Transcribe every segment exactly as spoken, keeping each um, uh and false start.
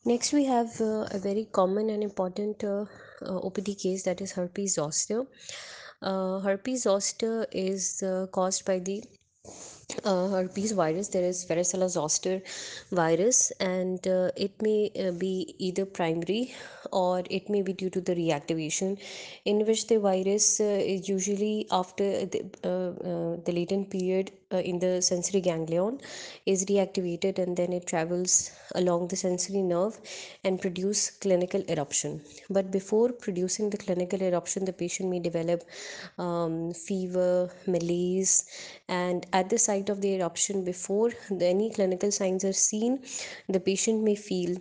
Next, we have uh, a very common and important uh, uh, O P D case, that is herpes zoster. Uh, herpes zoster is uh, caused by the uh, herpes virus. There is varicella zoster virus, and uh, it may uh, be either primary or it may be due to the reactivation, in which the virus uh, is usually after the, uh, uh, the latent period uh, in the sensory ganglion is reactivated, and then it travels along the sensory nerve and produce clinical eruption. But before producing the clinical eruption, the patient may develop um, fever, malaise, and at the site of the eruption, before the, any clinical signs are seen, the patient may feel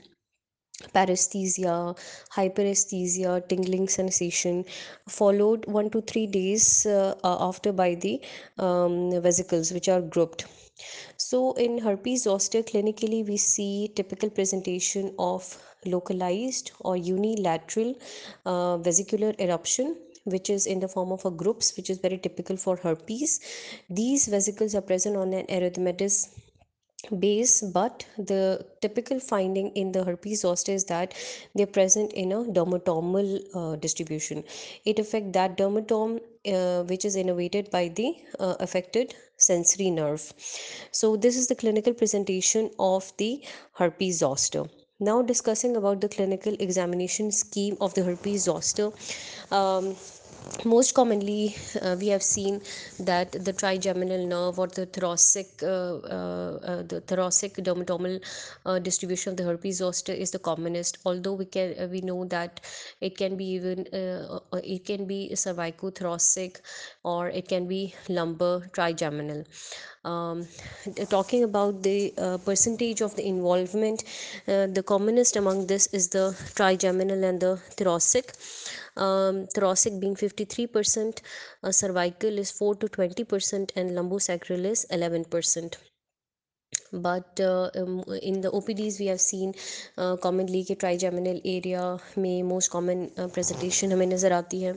paresthesia, hyperesthesia, tingling sensation, followed one to three days uh, uh, after by the um, vesicles, which are grouped. So, in herpes zoster, clinically, we see typical presentation of localized or unilateral uh, vesicular eruption, which is in the form of a groups, which is very typical for herpes. These vesicles are present on an erythematous base, but the typical finding in the herpes zoster is that they're present in a dermatomal uh, distribution. It affects that dermatome uh, which is innervated by the uh, affected sensory nerve. So this is the clinical presentation of the herpes zoster. Now discussing about the clinical examination scheme of the herpes zoster. um, Most commonly uh, we have seen that the trigeminal nerve or the thoracic uh, uh, uh, the thoracic dermatomal uh, distribution of the herpes zoster is the commonest, although we can uh, we know that it can be even uh, uh, it can be cervicothoracic, or it can be lumbar trigeminal. um, Talking about the uh, percentage of the involvement, uh, the commonest among this is the trigeminal and the thoracic. Um, thoracic being fifty-three percent, uh, cervical is four to twenty percent, and lumbosacral is eleven percent. But uh, um, in the O P Ds we have seen uh, commonly कि trigeminal area में most common uh, presentation हमें नज़र आती है.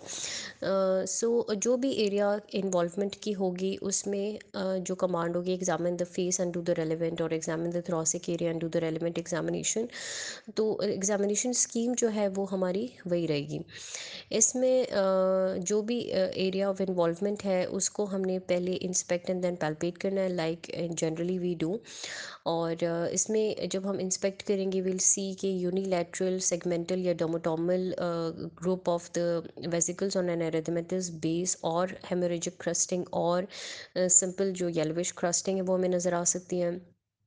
सो uh, so, जो भी area involvement की होगी उसमें uh, जो कमांड होगी examine the face and do the relevant, और examine the thoracic area and do the relevant examination. तो एग्जामिनेशन स्कीम जो है वो हमारी वही रहेगी. इसमें uh, जो भी एरिया ऑफ इन्वॉल्वमेंट है उसको हमने पहले इंस्पेक्ट एंड देन पैल्पेट करना है, लाइक जनरली वी डू. और अ, इसमें जब हम इंस्पेक्ट करेंगे विल सी के यूनिलैटरल सेगमेंटल या dermatomal group of the vesicles on an erythematous base, और हेमोरेजिक क्रस्टिंग, और सिंपल जो येलोविश क्रस्टिंग है वो हमें नज़र आ सकती है,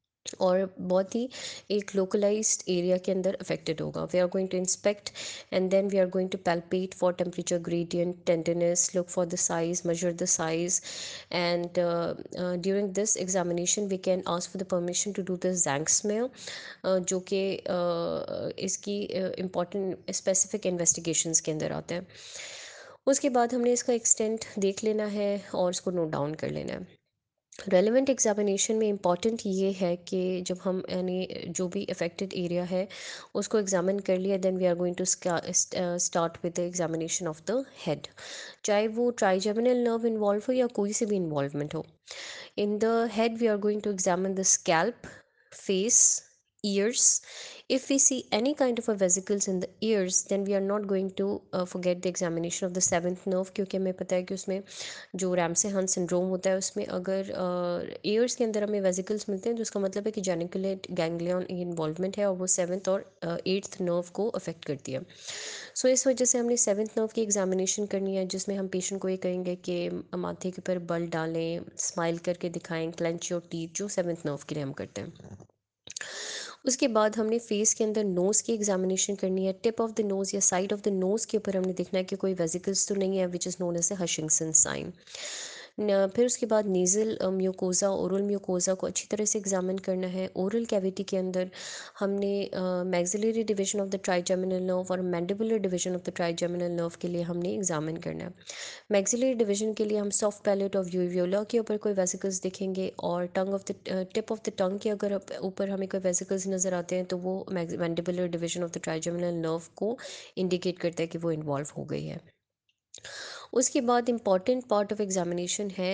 और बहुत ही एक लोकलाइज्ड एरिया के अंदर अफेक्टेड होगा. We are going to inspect and then we are going to palpate for temperature gradient, tenderness, look for the size, measure the size. And during this examination we can ask for the permission to do the Tzanck smear, जो कि uh, इसकी important specific investigations के अंदर आते हैं. उसके बाद हमने इसका एक्सटेंट देख लेना है और इसको नोट डाउन कर लेना है. रेलिवेंट एग्जामिनेशन में इम्पॉर्टेंट ये है कि जब हम यानी जो भी अफेक्टेड एरिया है उसको एग्जामिन कर लिया, then we are going to start with the examination of the head. चाहे वो ट्राइजेमिनल नर्व इन्वॉल्व हो या कोई से भी इन्वॉल्वमेंट हो. In the head, we are going to examine the scalp, face, ears. If we see any kind of a vesicles in the ears, then we are not going to uh, forget the examination of the seventh nerve, क्योंकि हमें पता है कि उसमें जो Ramsay Hunt syndrome होता है उसमें अगर ईयर्स के अंदर हमें वेसिकल्स मिलते हैं तो उसका मतलब है कि जेनिकुलेट गैंग्लियन इन्वॉल्वमेंट है, और वो सेवन्थ और एट्थ नर्व को अफेक्ट करती है. सो so, इस वजह से हमने सेवन्थ नर्व की एग्जामिनेशन करनी है, जिसमें हम पेशेंट को ये कहेंगे कि माथे के ऊपर बल डालें, स्माइल करके दिखाएं, क्लेंच योर टीथ, जो सेवन्थ नर्व के लिए हम करते हैं. उसके बाद हमने फेस के अंदर नोज़ की एग्जामिनेशन करनी है. टिप ऑफ द नोज़ या साइड ऑफ द नोज़ के ऊपर हमने देखना है कि कोई वेजिकल्स तो नहीं है, which is known as a Hutchinson's sign. फिर उसके बाद नेज़ल म्यूकोज़ा, ओरल म्यूकोज़ा को अच्छी तरह से एग्जामिन करना है. ओरल कैविटी के अंदर हमने maxillary division of the trigeminal nerve और mandibular division of the trigeminal nerve के लिए हमने एग्जामिन करना है. मैक्सिलरी डिवीजन के लिए हम सॉफ्ट पैलेट ऑफ यूवियोला के ऊपर कोई वेसिकल्स दिखेंगे, और tongue of the tip of the tongue के अगर ऊपर हमें कोई वेसिकल्स नज़र आते हैं तो वो mandibular division of the trigeminal nerve को इंडिकेट करता है कि वो इन्वॉल्व हो गई है. उसके बाद इम्पॉर्टेंट पार्ट ऑफ एग्जामिनेशन है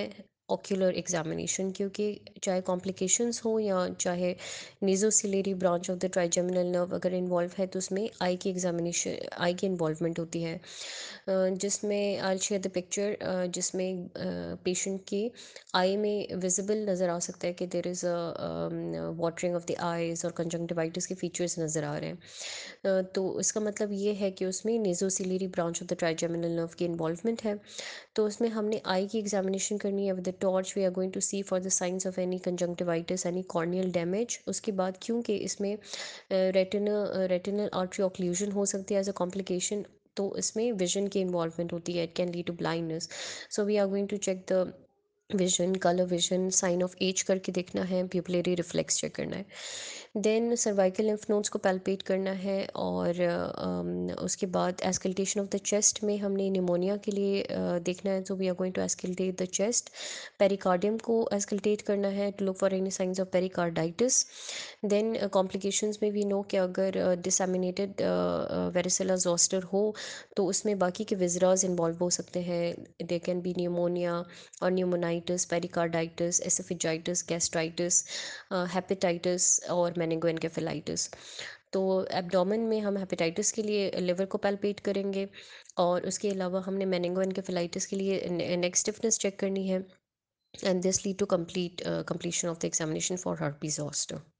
ऑक्यूलर एग्जामिनेशन, क्योंकि चाहे कॉम्प्लिकेशंस हो या चाहे nasociliary branch of the trigeminal nerve अगर इन्वॉल्व है तो उसमें आई की एग्जामिनेशन, आई की इन्वॉल्वमेंट होती है, अ, जिसमें आई शेयर द पिक्चर, जिसमें पेशेंट की आई में विजिबल नज़र आ सकता है कि there is a watering of the eyes और कंजंक्टिवाइटिस के फीचर्स नज़र आ रहे हैं। अ, तो इसका मतलब ये है कि उसमें nasociliary branch of the trigeminal nerve की इन्वॉल्वमेंट है। तो उसमें हमने आई की एग्जामिनेशन करनी है with the torch. We are going to see for the signs of any conjunctivitis, any corneal damage. उसके बाद क्योंकि इसमें रेटिनल रेटिनल आर्टरी ऑक्लूजन हो सकती है एज अ कॉम्प्लिकेशन, तो इसमें विजन की इन्वॉल्वमेंट होती है, it can lead to blindness. So we are going to check the vision, colour vision, sign of age करके देखना है, प्यूपिलरी रिफ्लेक्स चेक करना है। देन सर्वाइकल लिम्फ नोड्स को पैल्पेट करना है, और अम, उसके बाद एस्कल्टेशन ऑफ द चेस्ट में हमने निमोनिया के लिए अ, देखना है, तो we are going to auscultate the chest. Pericardium को एस्कल्टेट करना है to look for any signs of pericarditis. Then complications में वी नो कि अगर डिसएमिनेटेड वेरिसेला जोस्टर हो तो उसमें बाकी के विजराज इन्वॉल्व हो सकते हैं। दे कैन बी न्यूमोनिया और pneumonitis, pericarditis, oesophagitis, gastritis, hepatitis और मेनिंगोएन्केफेलाइटिस। तो एब्डोमेन में हम हेपेटाइटिस के लिए लिवर को पैल्पेट करेंगे, और उसके अलावा हमने मेनिंगोएन्केफेलाइटिस के लिए नेक स्टिफनेस चेक करनी है, and this lead to complete completion of the examination for herpes zoster.